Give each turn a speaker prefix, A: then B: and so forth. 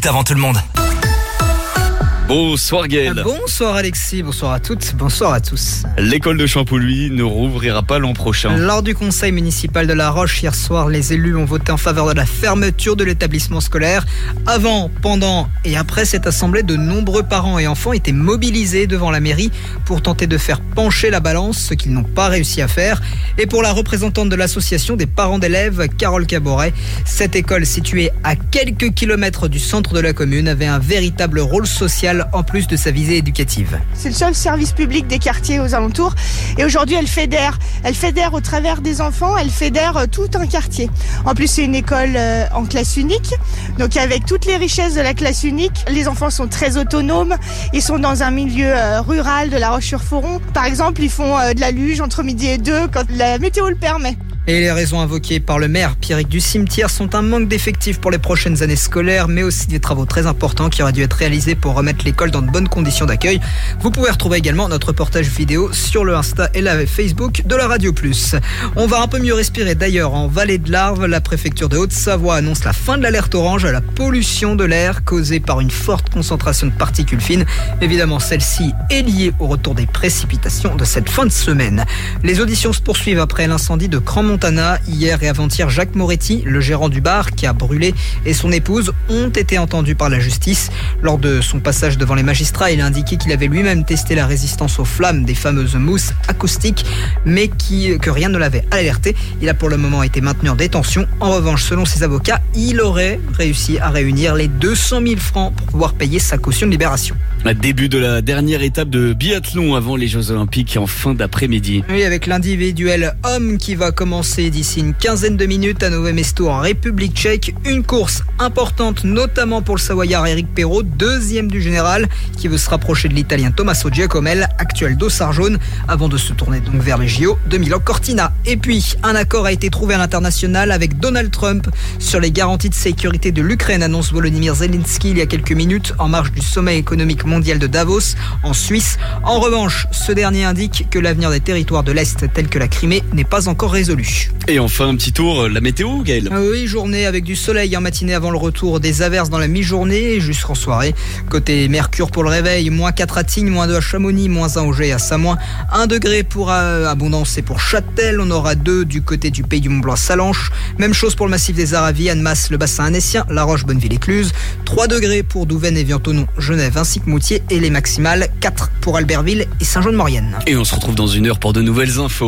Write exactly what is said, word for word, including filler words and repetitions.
A: minutes avant tout le monde.
B: Bonsoir Gaël.
C: Bonsoir Alexis, bonsoir à toutes, bonsoir à tous.
B: L'école de Champollion ne rouvrira pas l'an prochain.
C: Lors du conseil municipal de La Roche hier soir, les élus ont voté en faveur de la fermeture de l'établissement scolaire. Avant, pendant et après cette assemblée, de nombreux parents et enfants étaient mobilisés devant la mairie pour tenter de faire pencher la balance, ce qu'ils n'ont pas réussi à faire. Et pour la représentante de l'association des parents d'élèves, Carole Caboret, cette école située à quelques kilomètres du centre de la commune avait un véritable rôle social en plus de sa visée éducative.
D: C'est le seul service public des quartiers aux alentours et aujourd'hui elle fédère, elle fédère au travers des enfants, elle fédère tout un quartier. En plus c'est une école en classe unique, donc avec toutes les richesses de la classe unique, les enfants sont très autonomes, ils sont dans un milieu rural de La Roche-sur-Foron. Par exemple, ils font de la luge entre midi et deux quand la météo le permet.
C: Et les raisons invoquées par le maire Pierrick du Cimetière sont un manque d'effectifs pour les prochaines années scolaires, mais aussi des travaux très importants qui auraient dû être réalisés pour remettre l'école dans de bonnes conditions d'accueil. Vous pouvez retrouver également notre reportage vidéo sur le Insta et la Facebook de la Radio Plus. On va un peu mieux respirer d'ailleurs en Vallée de l'Arve. La préfecture de Haute-Savoie annonce la fin de l'alerte orange à la pollution de l'air causée par une forte concentration de particules fines. Évidemment, celle-ci est liée au retour des précipitations de cette fin de semaine. Les auditions se poursuivent après l'incendie de Crans-Montana. Hier et avant-hier, Jacques Moretti, le gérant du bar qui a brûlé, et son épouse ont été entendus par la justice. Lors de son passage devant les magistrats, il a indiqué qu'il avait lui-même testé la résistance aux flammes des fameuses mousses acoustiques, mais qui, que rien ne l'avait alerté. Il a pour le moment été maintenu en détention. En revanche, selon ses avocats, il aurait réussi à réunir les deux cent mille francs pour pouvoir payer sa caution de libération.
B: Début de la dernière étape de biathlon avant les Jeux Olympiques en fin d'après-midi.
C: Oui, avec l'individuel homme qui va commencer d'ici une quinzaine de minutes à Nové Mesto en République tchèque. Une course importante, notamment pour le Savoyard Éric Perrault, deuxième du général, qui veut se rapprocher de l'Italien Tommaso Giacomel, actuel dossard jaune, avant de se tourner donc vers les J O de Milan-Cortina. Et puis, un accord a été trouvé à l'international avec Donald Trump sur les garanties de sécurité de l'Ukraine, annonce Volodymyr Zelensky il y a quelques minutes en marge du sommet économique mondial de Davos en Suisse. En revanche, ce dernier indique que l'avenir des territoires de l'Est tels que la Crimée n'est pas encore résolu.
B: Et enfin, un petit tour, la météo, Gaël.
C: Oui, journée avec du soleil en matinée avant le retour des averses dans la mi-journée et jusqu'en soirée. Côté Mercure pour le réveil, moins quatre à Tignes, moins deux à Chamonix, moins un au Jet et à Samoin, un degré pour euh, Abondance et pour Châtel. On aura deux du côté du Pays du Mont-Blanc à Salanches. Même chose pour le massif des Aravis, Annemasse, le bassin annécien, La Roche, Bonneville-Écluse. trois degrés pour Douvaine, Évian-Thonon, Genève ainsi que Moutier et les maximales quatre pour Albertville et Saint-Jean-de-Maurienne.
B: Et on se retrouve dans une heure pour de nouvelles infos.